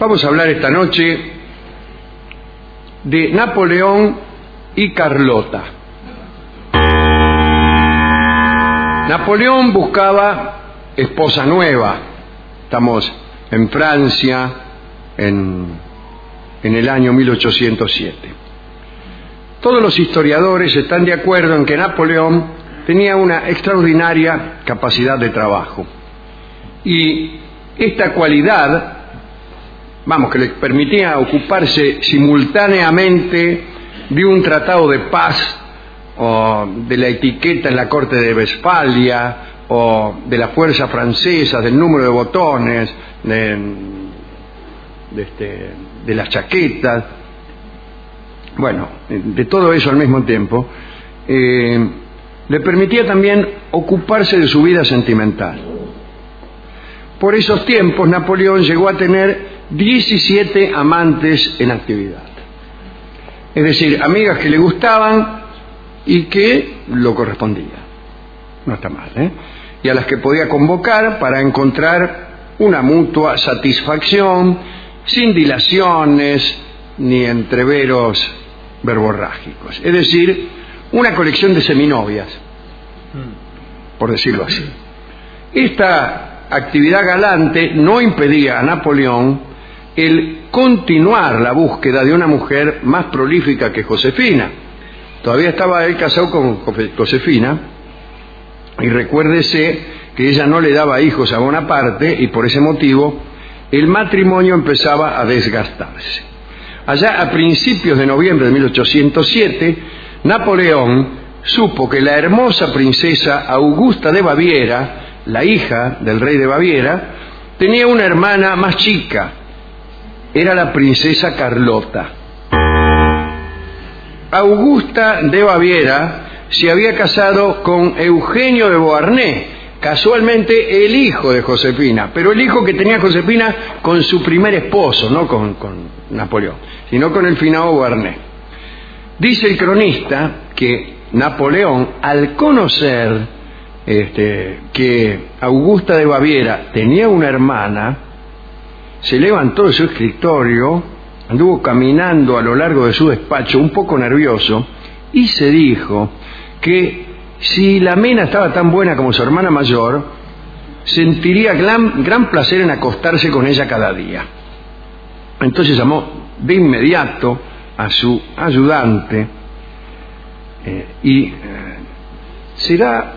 Vamos a hablar esta noche de Napoleón y Carlota. Napoleón buscaba esposa nueva. Estamos en Francia en el año 1807. Todos los historiadores están de acuerdo en que Napoleón tenía una extraordinaria capacidad de trabajo. Y esta cualidad, que le permitía ocuparse simultáneamente de un tratado de paz, o de la etiqueta en la corte de Westfalia, o de la fuerza francesa, del número de botones, de las chaquetas, de todo eso al mismo tiempo, le permitía también ocuparse de su vida sentimental. Por esos tiempos Napoleón llegó a tener 17 amantes en actividad. Es decir, amigas que le gustaban y que lo correspondían. No está mal, ¿eh? Y a las que podía convocar para encontrar una mutua satisfacción, sin dilaciones ni entreveros verborrágicos. Es decir, una colección de seminovias, por decirlo así. Esta actividad galante no impedía a Napoleón el continuar la búsqueda de una mujer más prolífica que Josefina. Todavía estaba él casado con Josefina, y recuérdese que ella no le daba hijos a Bonaparte, y por ese motivo el matrimonio empezaba a desgastarse. Allá a principios de noviembre de 1807, Napoleón supo que la hermosa princesa Augusta de Baviera, la hija del rey de Baviera, tenía una hermana más chica. Era la princesa Carlota. Augusta de Baviera se había casado con Eugenio de Beauharnais, casualmente el hijo de Josefina, pero el hijo que tenía Josefina con su primer esposo, no con Napoleón, sino con el finado Beauharnais. Dice el cronista que Napoleón, al conocer que Augusta de Baviera tenía una hermana, se levantó de su escritorio, anduvo caminando a lo largo de su despacho un poco nervioso, y se dijo que si la mina estaba tan buena como su hermana mayor, sentiría gran placer en acostarse con ella cada día. Entonces llamó de inmediato a su ayudante, será,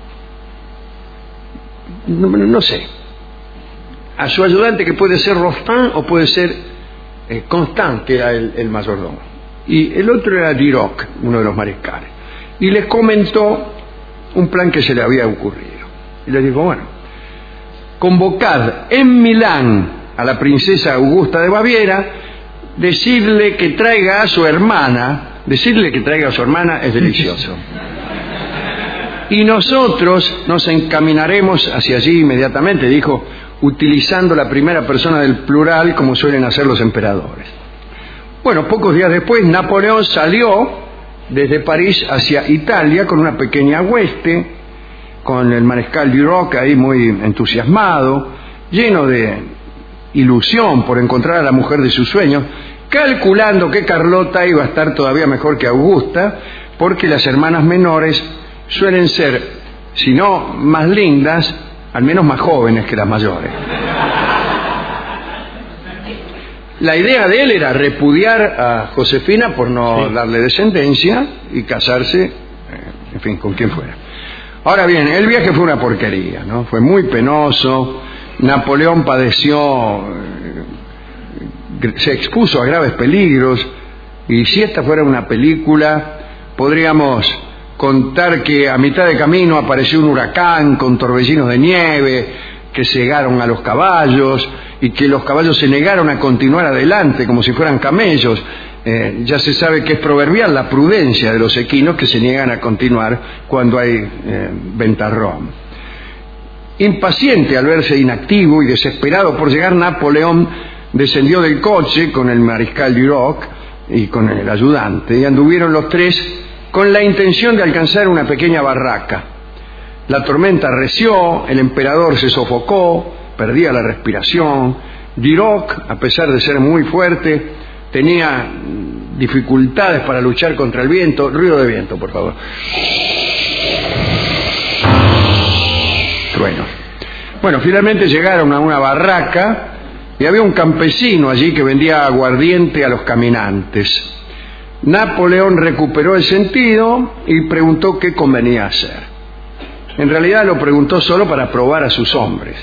no sé, a su ayudante, que puede ser Rostand o puede ser Constant, que era el mayordomo, y el otro era Duroc, uno de los mariscales, y les comentó un plan que se le había ocurrido. Y les dijo: convocad en Milán a la princesa Augusta de Baviera, decirle que traiga a su hermana es delicioso. Y nosotros nos encaminaremos hacia allí inmediatamente, dijo, utilizando la primera persona del plural como suelen hacer los emperadores. Pocos días después Napoleón salió desde París hacia Italia con una pequeña hueste, con el mariscal Duroc ahí muy entusiasmado, lleno de ilusión por encontrar a la mujer de sus sueños, calculando que Carlota iba a estar todavía mejor que Augusta, porque las hermanas menores suelen ser, si no más lindas, al menos más jóvenes que las mayores. La idea de él era repudiar a Josefina por no darle descendencia y casarse, con quien fuera. Ahora bien, el viaje fue una porquería, ¿no? Fue muy penoso. Napoleón padeció, se expuso a graves peligros, y si esta fuera una película, podríamos contar que a mitad de camino apareció un huracán con torbellinos de nieve que cegaron a los caballos, y que los caballos se negaron a continuar adelante como si fueran camellos. Ya se sabe que es proverbial la prudencia de los equinos, que se niegan a continuar cuando hay ventarrón. Impaciente al verse inactivo y desesperado por llegar, Napoleón descendió del coche con el mariscal Duroc y con el ayudante, y anduvieron los tres con la intención de alcanzar una pequeña barraca. La tormenta arreció, el emperador se sofocó, perdía la respiración, Duroc, a pesar de ser muy fuerte, tenía dificultades para luchar contra el viento. Ruido de viento, por favor. Truenos. Bueno, finalmente llegaron a una barraca y había un campesino allí que vendía aguardiente a los caminantes. Napoleón recuperó el sentido y preguntó qué convenía hacer. En realidad lo preguntó solo para probar a sus hombres.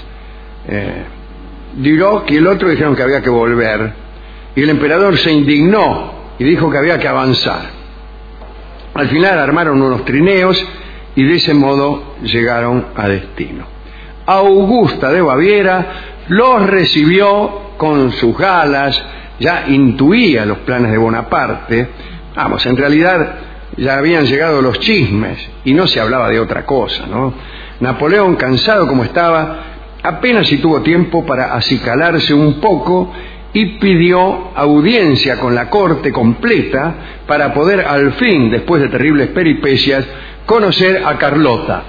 Duroc y el otro dijeron que había que volver, y el emperador se indignó y dijo que había que avanzar. Al final armaron unos trineos y de ese modo llegaron a destino. Augusta de Baviera los recibió con sus galas, ya intuía los planes de Bonaparte. Vamos, en realidad ya habían llegado los chismes y no se hablaba de otra cosa, ¿no? Napoleón, cansado como estaba, apenas si tuvo tiempo para acicalarse un poco y pidió audiencia con la corte completa para poder al fin, después de terribles peripecias, conocer a Carlota.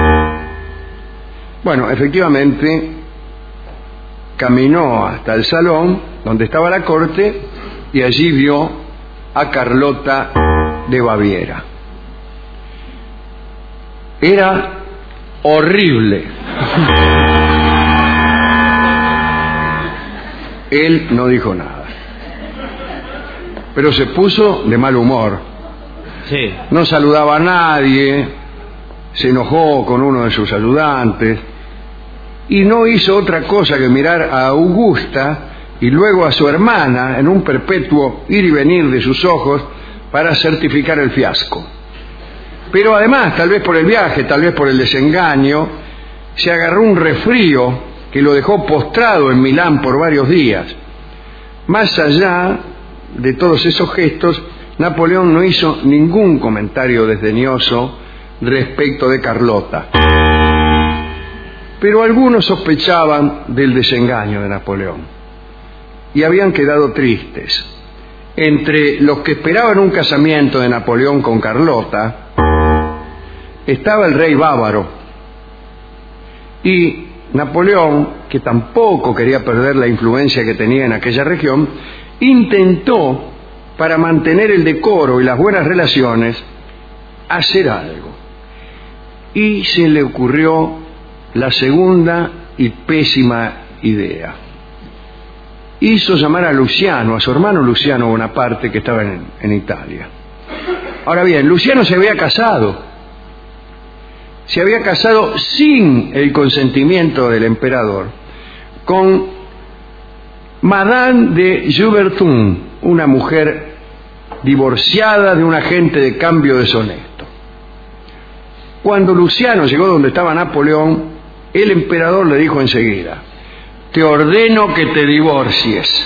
Bueno, efectivamente, caminó hasta el salón donde estaba la corte y allí vio a Carlota de Baviera. Era horrible. Él no dijo nada, pero se puso de mal humor. Sí. No saludaba a nadie, se enojó con uno de sus ayudantes y no hizo otra cosa que mirar a Augusta y luego a su hermana en un perpetuo ir y venir de sus ojos para certificar el fiasco. Pero además, tal vez por el viaje, tal vez por el desengaño, se agarró un resfrío que lo dejó postrado en Milán por varios días. Más allá de todos esos gestos, Napoleón no hizo ningún comentario desdeñoso respecto de Carlota. Pero algunos sospechaban del desengaño de Napoleón y habían quedado tristes. Entre los que esperaban un casamiento de Napoleón con Carlota estaba el rey bávaro, y Napoleón, que tampoco quería perder la influencia que tenía en aquella región, intentó, para mantener el decoro y las buenas relaciones, hacer algo. Y se le ocurrió la segunda y pésima idea. Hizo llamar a Luciano, a su hermano Luciano Bonaparte, que estaba en Italia. Ahora bien, Luciano se había casado sin el consentimiento del emperador con Madame de Jouberthun, una mujer divorciada de un agente de cambio deshonesto. Cuando Luciano llegó donde estaba Napoleón, el emperador le dijo enseguida: te ordeno que te divorcies.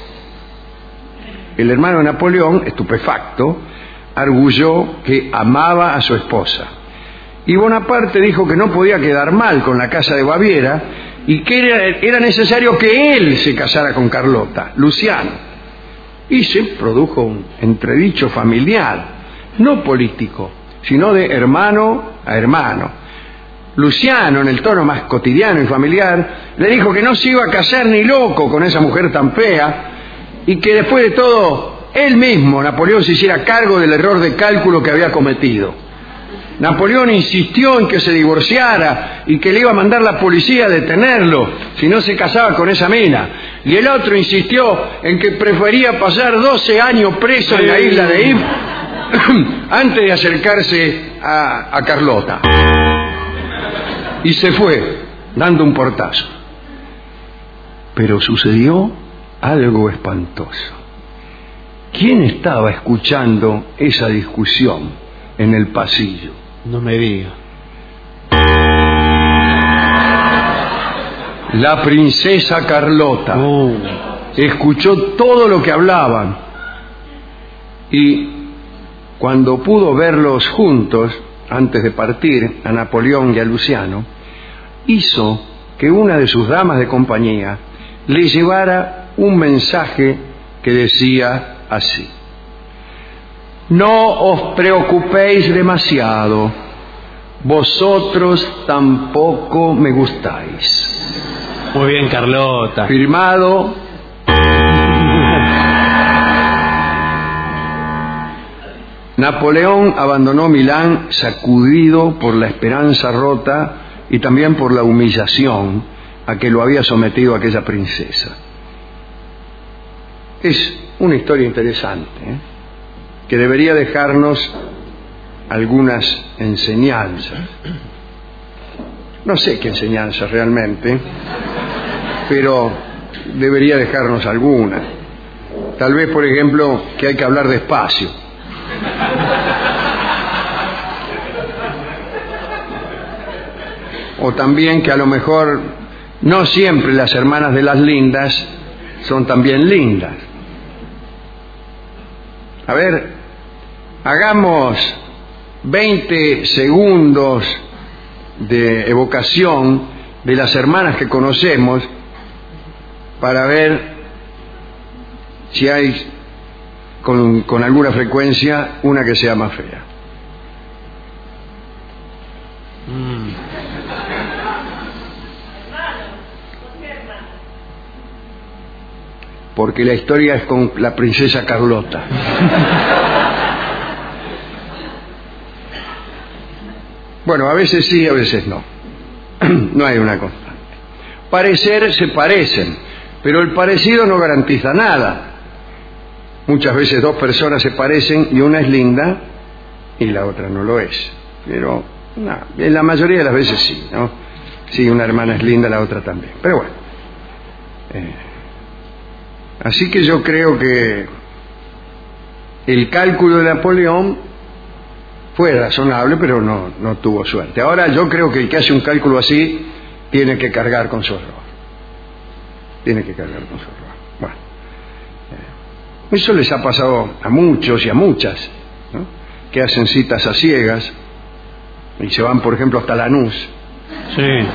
El hermano de Napoleón, estupefacto, arguyó que amaba a su esposa. Y Bonaparte dijo que no podía quedar mal con la casa de Baviera y que era necesario que él se casara con Carlota, Luciano. Y se produjo un entredicho familiar, no político, sino de hermano a hermano. Luciano, en el tono más cotidiano y familiar, le dijo que no se iba a casar ni loco con esa mujer tan fea y que después de todo, él mismo, Napoleón, se hiciera cargo del error de cálculo que había cometido. Napoleón insistió en que se divorciara y que le iba a mandar la policía a detenerlo si no se casaba con esa mina. Y el otro insistió en que prefería pasar 12 años preso en la isla de If antes de acercarse a Carlota. Y se fue, dando un portazo. Pero sucedió algo espantoso. ¿Quién estaba escuchando esa discusión en el pasillo? No me diga. La princesa Carlota escuchó todo lo que hablaban y cuando pudo verlos juntos, antes de partir, a Napoleón y a Luciano, hizo que una de sus damas de compañía le llevara un mensaje que decía así: no os preocupéis demasiado, vosotros tampoco me gustáis. Muy bien, Carlota. Firmado Napoleón abandonó Milán sacudido por la esperanza rota y también por la humillación a que lo había sometido aquella princesa. Es una historia interesante, que debería dejarnos algunas enseñanzas. No sé qué enseñanzas realmente, pero debería dejarnos algunas. Tal vez, por ejemplo, que hay que hablar despacio. O también que a lo mejor no siempre las hermanas de las lindas son también lindas. A ver, hagamos 20 segundos de evocación de las hermanas que conocemos para ver si hay con alguna frecuencia una que sea más fea. Porque la historia es con la princesa Carlota. Bueno, a veces sí, a veces no. No hay una constante. Parecer se parecen, pero el parecido no garantiza nada. Muchas veces dos personas se parecen y una es linda y la otra no lo es. Pero no, en la mayoría de las veces sí, ¿no? Sí, una hermana es linda, la otra también. Pero bueno. Así que yo creo que el cálculo de Napoleón fue razonable, pero no tuvo suerte. Ahora yo creo que el que hace un cálculo así tiene que cargar con su error. Tiene que cargar con su error. Bueno, eso les ha pasado a muchos y a muchas, ¿no? Que hacen citas a ciegas y se van, por ejemplo, hasta Lanús. Sí.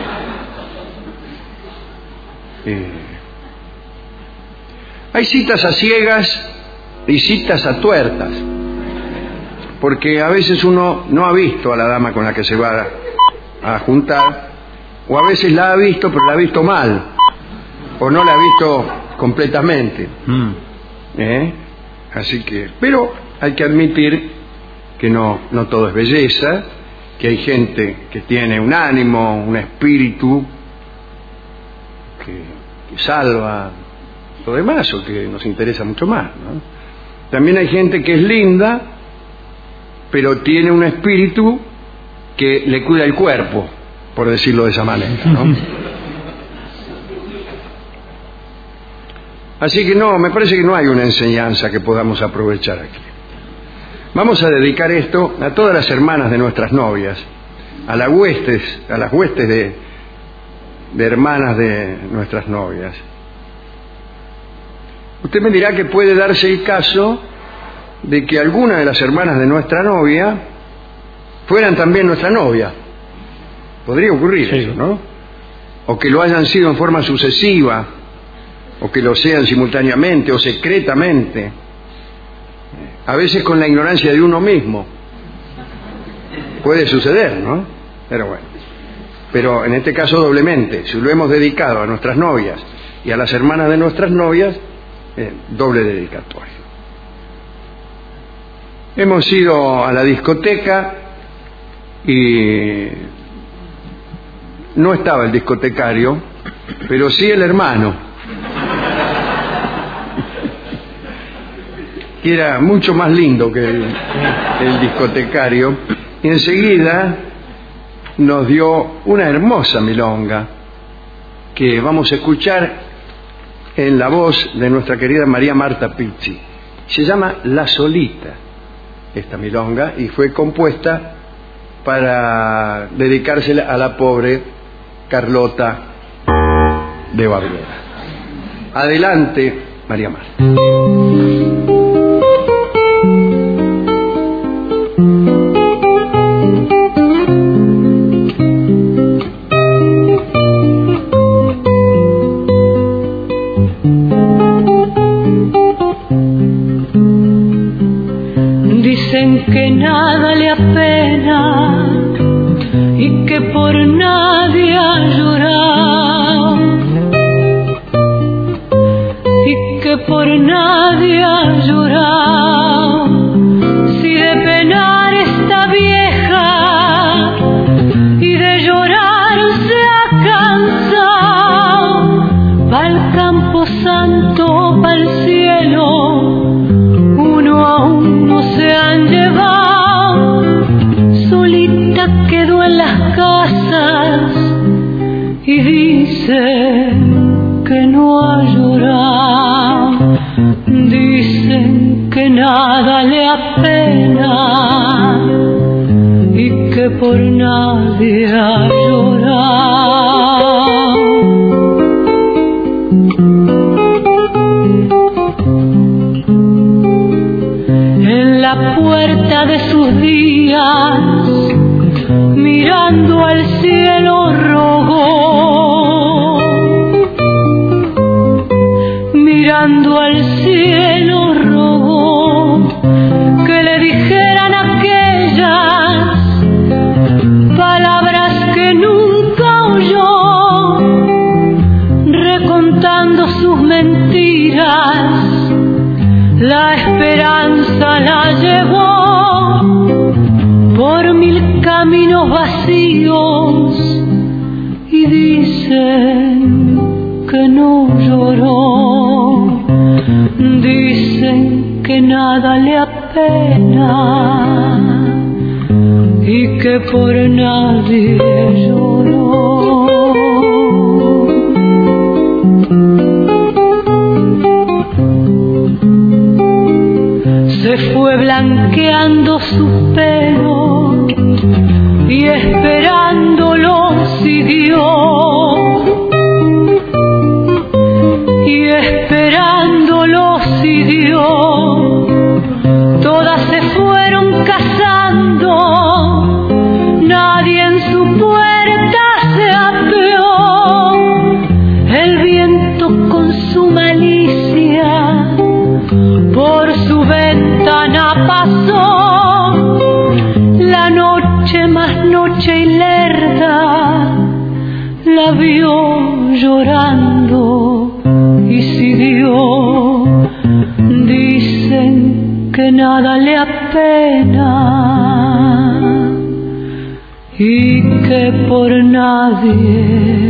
Hay citas a ciegas y citas a tuertas, porque a veces uno no ha visto a la dama con la que se va a juntar, o a veces la ha visto, pero la ha visto mal, o no la ha visto completamente. Así que, pero hay que admitir que no todo es belleza, que hay gente que tiene un ánimo, un espíritu que salva lo demás, o que nos interesa mucho más, ¿no? También hay gente que es linda, pero tiene un espíritu que le cuida el cuerpo, por decirlo de esa manera, ¿no? Así que no, me parece que no hay una enseñanza que podamos aprovechar aquí. Vamos a dedicar esto a todas las hermanas de nuestras novias, a las huestes de hermanas de nuestras novias. Usted me dirá que puede darse el caso de que alguna de las hermanas de nuestra novia fueran también nuestra novia. Podría ocurrir, sí, eso, ¿no? O que lo hayan sido en forma sucesiva, o que lo sean simultáneamente o secretamente, a veces con la ignorancia de uno mismo. Puede suceder, ¿no? Pero bueno, pero en este caso doblemente, si lo hemos dedicado a nuestras novias y a las hermanas de nuestras novias, doble dedicatoria. Hemos ido a la discoteca y no estaba el discotecario, pero sí el hermano, que era mucho más lindo que el discotecario, y enseguida nos dio una hermosa milonga que vamos a escuchar en la voz de nuestra querida María Marta Pizzi. Se llama La Solita, esta milonga, y fue compuesta para dedicársela a la pobre Carlota de Baviera. Adelante, María Marta. Dicen que nada le apena y que por nadie ha llorado, por nadie ha llorado. Si de penar está vieja y de llorar se ha cansado, pa'l campo santo, pa'l cielo, uno a uno se han llevado. Solita quedó en las casas y dice que no ha llorado. Dicen que nada le apena y que por nadie ha llorado. En la puerta de sus días, mirando al cielo rogó, mirando al cielo rogó que le dijeran aquellas palabras que nunca oyó, recontando sus mentiras, la esperanza la llevó por 1000 caminos vacíos y dicen que no lloró. Dicen que nada le apena y que por nadie lloró. Se fue blanqueando su pelo y esperándolo siguió, y esperándolo siguió. Todas se fueron casando, nadie en su puerta se apeó. El viento con su malicia por su ventana pasó. La noche más noche y lerda la vio llorando y siguió. Dicen que nada le apena y que por nadie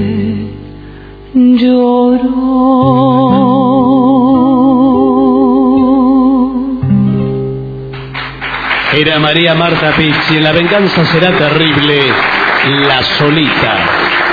lloró. Era María Marta Pizzi en La venganza será terrible, La solita.